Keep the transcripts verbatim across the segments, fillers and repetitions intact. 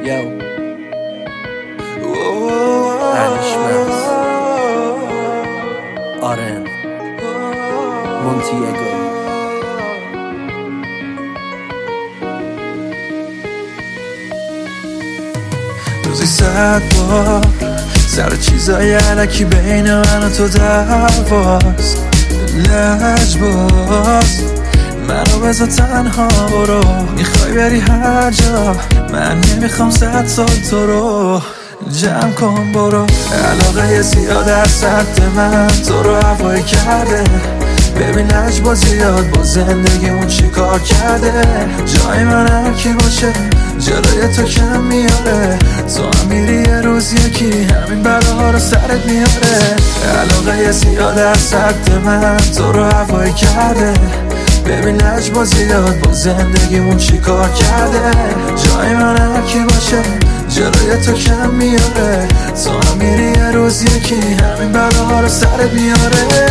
Yo Danishmez آرن مونتیگو روزی صد بار سر چیزای علکی بین من و تو دعواست. لجباز منو بذار تنها برو، میخوای بری هر جا، من نمیخوام صد سال تو رو جمع کن برو. علاقه زیاد از سمت من تو رو هوایی کرده، ببین لجباز زیاد با زندگیمون چی کار کرده. جای من هر کی باشه جلوی تو کم میاره، تو هم میری یه روز یکی همین بلاها رو سرت میاره. علاقه زیاد از سمت من تو رو هوایی کرده، ببین لجباز زیاد با زندگیمون چی کار کرده. جای من هر کی باشه جلوی تو کم میاره، تو هم میری یه روز یکی همین بلاها رو سرت میاره.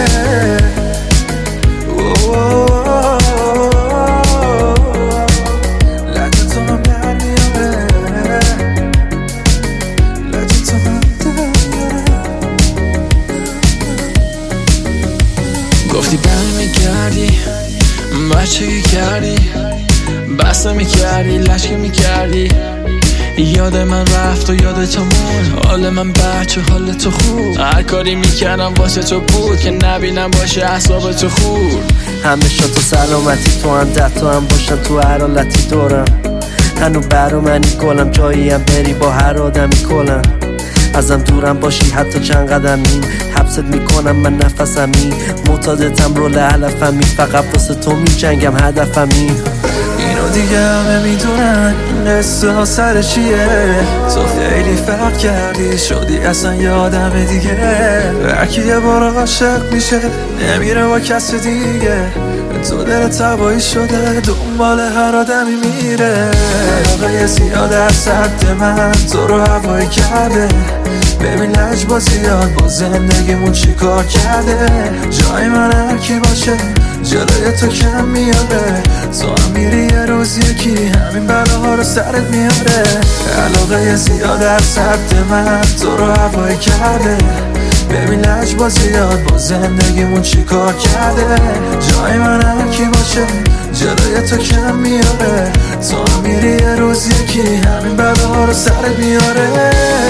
گفتی بر میگردی بچگی کردی، بسته میکردی لشکی میکردی، یاد من رفت و یاد تو مون. حال من بچه حال تو خوب، هر کاری میکردم واسه تو بود که نبینم باشه اعصاب تو خورد. همیشه تو سلامتی، تو هم ده تو هم باشن تو هر حالتی دورم. هنو برا منی گلم، جاییم بری با هر آدمی کلم. ازم دورم باشی حتی چند قدمی، حبست میکنم من نفسمی، معتادتم رول علفمی، فقط واسه تو میجنگم هدفمی. اینو دیگه همه میدونن این قصه ها سر چیه، تو خیلی فرق کردی شدی اصلا یه آدم دیگه. هرکی یه بار عاشق میشه نمیره با کس دیگه، تو دل تبایی شده دنبال هر آدمی میره. علاقه زیاد از سمت من تو رو هوایی کرده، ببین لجباز زیاد با زندگیمون چی کار کرده. جای من هر کی باشه جلوی تو کم میاره، تو هم میری یه روز یکی همین بلاها رو سرت میاره. علاقه زیاد از سمت من تو رو هوایی کرده، ببین لجباز زیاد با زندگیمون چی کار کرده. جای من هر کی باشه جلوی تو کم میاره، تو هم میری یه روز یکی همین بلاها رو سرت میاره.